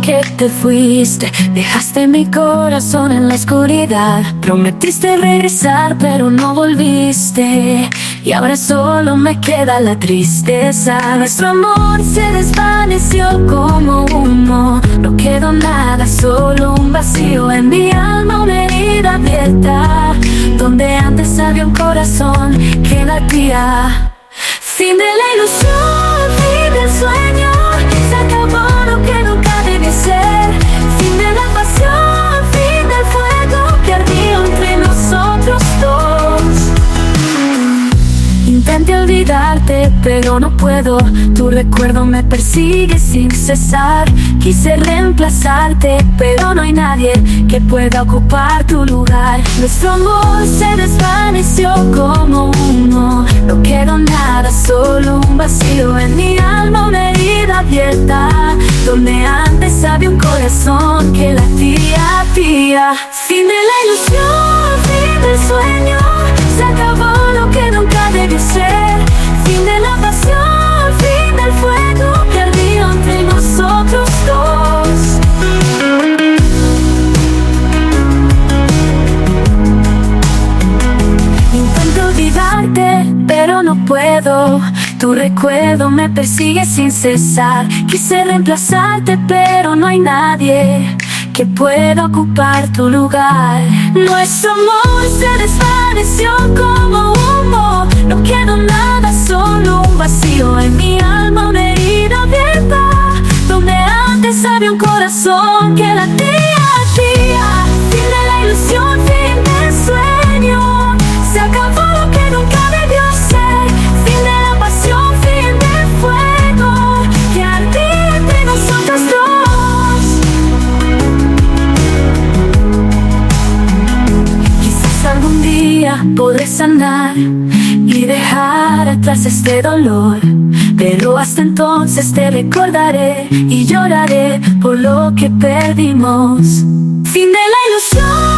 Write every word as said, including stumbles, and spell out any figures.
que te fuiste, dejaste mi corazón en la oscuridad. Prometiste regresar pero no volviste, y ahora solo me queda la tristeza. Nuestro amor se desvaneció como humo, no quedó nada, solo un vacío en mi alma, una herida abierta, donde antes había un corazón que latía. Fin de la ilusión, fin del sueño, se acabó lo que nunca debió ser. Fin de la pasión, fin del fuego que ardía entre nosotros dos. Intenté olvidarte pero no puedo, tu recuerdo me persigue sin cesar. Quise reemplazarte pero no hay nadie que pueda ocupar tu lugar. Nuestro amor se desvaneció como humo, no quedó nada, solo un vacío en mi alma, una herida abierta, donde antes había un corazón que latía, tía. Fin de la ilusión, fin del sueño, se acabó lo que nunca debió ser. Fin de la pasión, fin del fuego que ardía entre nosotros dos. Intento olvidarte, pero no puedo, tu recuerdo me persigue sin cesar. Quise reemplazarte, pero no hay nadie que pueda ocupar tu lugar. Nuestro amor se desvaneció como humo, no quedó nada, solo un vacío en mi alma, una herida abierta, donde antes había un corazón que latía, tía. Fin de la ilusión, fin del sueño, se acabó lo que nunca debió ser. Fin de la pasión, fin del fuego que ardía entre nosotros dos. Quizás algún día podré sanar y dejar atrás este dolor, pero hasta entonces te recordaré y lloraré por lo que perdimos. Fin de la ilusión.